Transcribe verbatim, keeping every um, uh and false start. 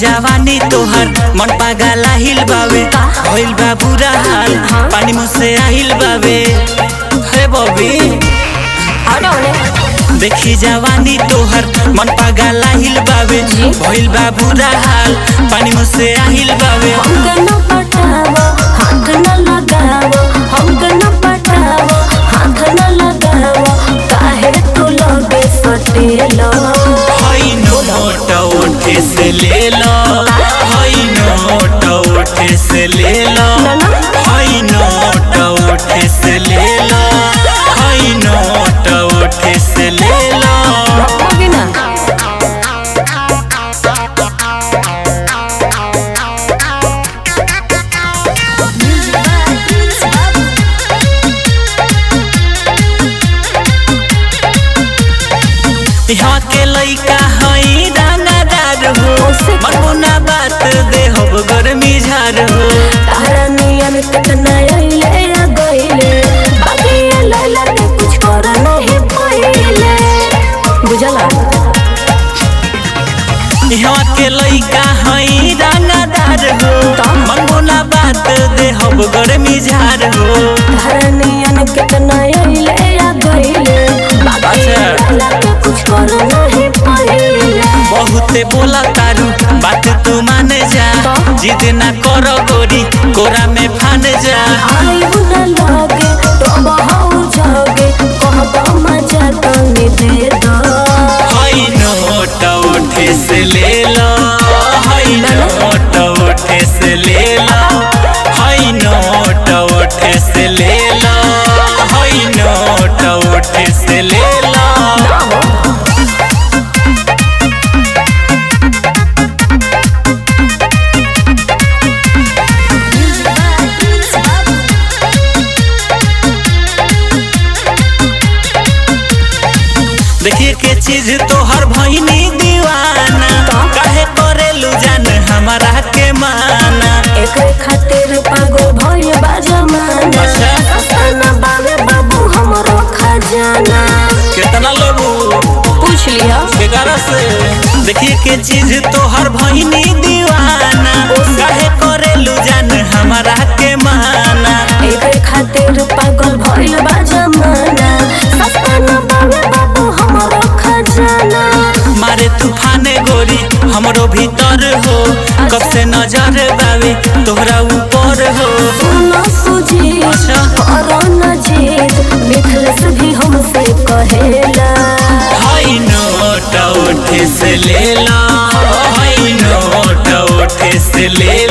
जवानी तोहर मन पागल आहिल बावे होइल बा बुरा हाल पानी मुँह से आहिल बावे हे बॉबी देखी जवानी तोहर मन पागल आहिल बावे होइल बा बुरा हाल पानी मुँह से आहिल बावे हमके न पटावो हाथ न लगावो हमके न पटावो हाथ न लगावो काहे तू लगे सटेलो हई नोट उठे से ले लो हई नोट उठे से ले लो हई नोट उठे से ले लो हई नोट उठे से ले लो होगी ना यहाँ के लइका हई रंगदार हो मनमुना बात दे हो गर्मी झार हो तारा नियन कितना आइले या गइले बाकी ये लैला के कुछ कर नहीं पइले बुझला यहाँ के लइका हई रंगदार हो मनमुना बात दे हो गर्मी झार हो तारा नियन कितना आइले या गइले बाकी ये लैला के कुछ कर नहीं पइले बहुते बोला तारू बात तू मान जा जिद ना करो गोरी कोरा में फान जा आई बुना लागे तो बहाऊ जागे कहबा मजा तनी दे दो हई नोट उठे से ले लो हई नोट उठे से ले लो हई नोट उठे से ले लो हई नोट उठे से ले लो देखिए के चीज तो हर भईनी दीवाना काहे करेलू जान हमारा के माना एक खातिर पागल भइल बा जमाना अच्छा। सस्ता बावे बाबू हमरो खजाना कितना लेबू पूछ लिया बेगारा से देखिए के चीज तो हर भईनी दीवाना काहे करेलू जान हमारा के माना एक खातिर पागल भइल बा जमाना सस्ता बावे बाबू हमरो खजाना मारे तूफाने गोरी हमरो भीतर हो कब से नजर बावे तोहरा ऊपर हो सुनो सुजी अच्छा। करो न जीत मिथलेस भी हमसे कहेला हई नोट उठे से ले लो हई नोट उठे से ले